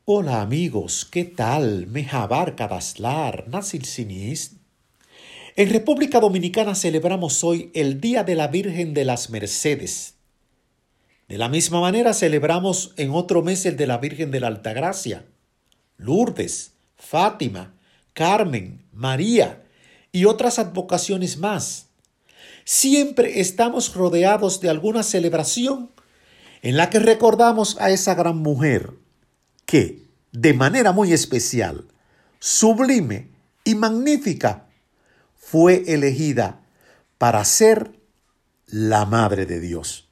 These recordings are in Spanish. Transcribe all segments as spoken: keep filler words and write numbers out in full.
Hola amigos, ¿qué tal? Mejabar Kadaslar, Nasil Sinis. En República Dominicana celebramos hoy el Día de la Virgen de las Mercedes. De la misma manera celebramos en otro mes el de la Virgen de la Altagracia, Lourdes, Fátima, Carmen, María y otras advocaciones más. Siempre estamos rodeados de alguna celebración en la que recordamos a esa gran mujer que, de manera muy especial, sublime y magnífica, fue elegida para ser la Madre de Dios.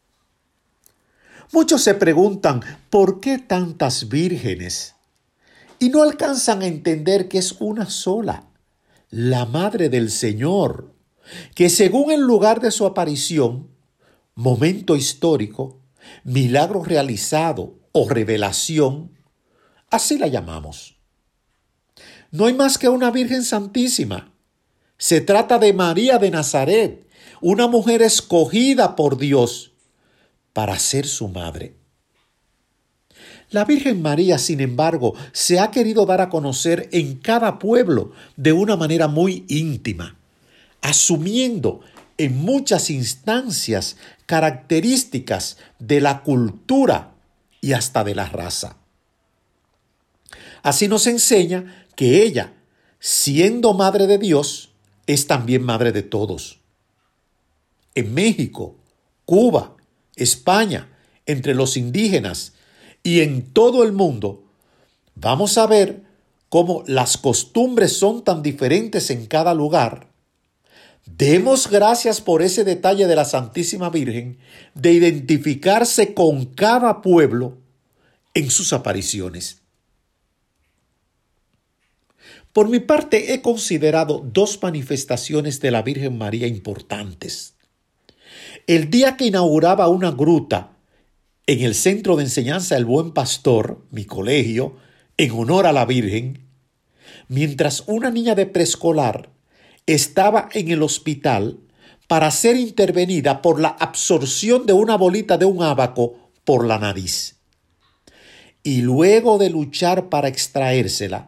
Muchos se preguntan, ¿por qué tantas vírgenes? Y no alcanzan a entender que es una sola, la Madre del Señor, que según el lugar de su aparición, momento histórico, milagro realizado o revelación, así la llamamos. No hay más que una Virgen Santísima. Se trata de María de Nazaret, una mujer escogida por Dios para ser su madre. La Virgen María, sin embargo, se ha querido dar a conocer en cada pueblo de una manera muy íntima, asumiendo en muchas instancias características de la cultura y hasta de la raza. Así nos enseña que ella, siendo Madre de Dios, es también Madre de todos. En México, Cuba, España, entre los indígenas y en todo el mundo, vamos a ver cómo las costumbres son tan diferentes en cada lugar. Demos gracias por ese detalle de la Santísima Virgen de identificarse con cada pueblo en sus apariciones. Por mi parte, he considerado dos manifestaciones de la Virgen María importantes. El día que inauguraba una gruta en el Centro de Enseñanza El Buen Pastor, mi colegio, en honor a la Virgen, mientras una niña de preescolar estaba en el hospital para ser intervenida por la absorción de una bolita de un ábaco por la nariz. Y luego de luchar para extraérsela,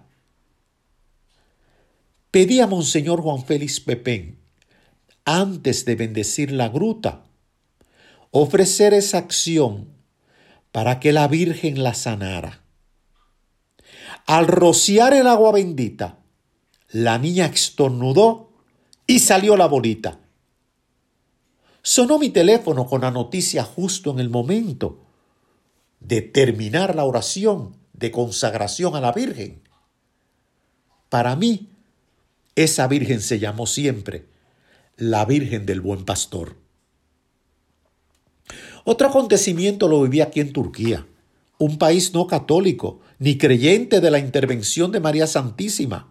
pedí a Monseñor Juan Félix Pepén, antes de bendecir la gruta, ofrecer esa acción para que la Virgen la sanara. Al rociar el agua bendita, la niña estornudó y salió la bolita. Sonó mi teléfono con la noticia justo en el momento de terminar la oración de consagración a la Virgen. Para mí, esa Virgen se llamó siempre la Virgen del Buen Pastor. Otro acontecimiento lo viví aquí en Turquía, un país no católico ni creyente de la intervención de María Santísima,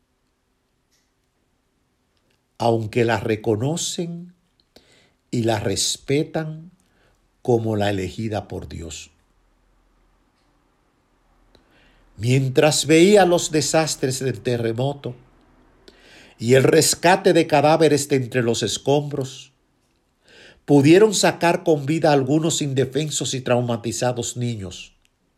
aunque la reconocen y la respetan como la elegida por Dios. Mientras veía los desastres del terremoto y el rescate de cadáveres de entre los escombros, pudieron sacar con vida a algunos indefensos y traumatizados niños.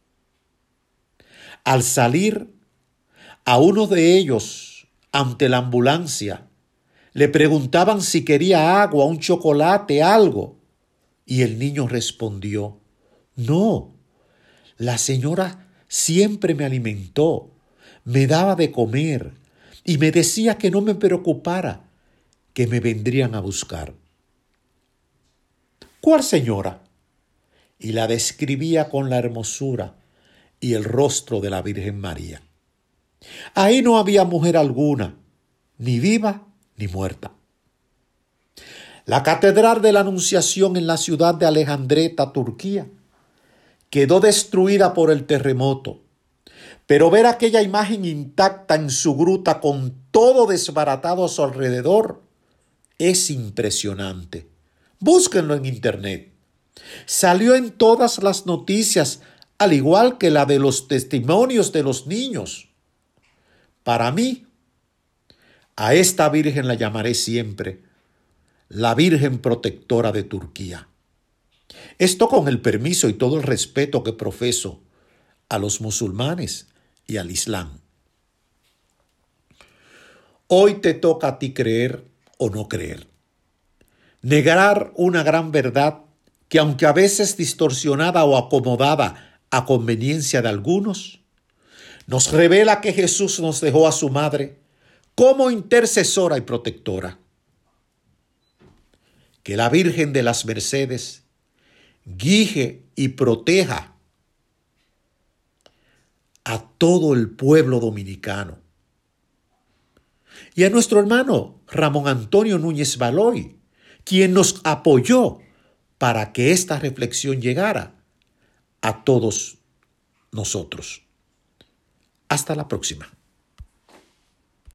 Al salir, a uno de ellos, ante la ambulancia, le preguntaban si quería agua, un chocolate, algo. Y el niño respondió, no, la señora siempre me alimentó, me daba de comer y me decía que no me preocupara, que me vendrían a buscar. ¿Cuál señora? Y la describía con la hermosura y el rostro de la Virgen María. Ahí no había mujer alguna, ni viva ni muerta. La Catedral de la Anunciación en la ciudad de Alejandreta, Turquía, quedó destruida por el terremoto, pero ver aquella imagen intacta en su gruta con todo desbaratado a su alrededor es impresionante. Búsquenlo en internet. Salió en todas las noticias, al igual que la de los testimonios de los niños. Para mí, a esta Virgen la llamaré siempre la Virgen Protectora de Turquía. Esto con el permiso y todo el respeto que profeso a los musulmanes y al Islam. Hoy te toca a ti creer o no creer. Negar una gran verdad que, aunque a veces distorsionada o acomodada a conveniencia de algunos, nos revela que Jesús nos dejó a su madre como intercesora y protectora. Que la Virgen de las Mercedes guíe y proteja a todo el pueblo dominicano. Y a nuestro hermano Ramón Antonio Núñez Baloy, quien nos apoyó para que esta reflexión llegara a todos nosotros. Hasta la próxima.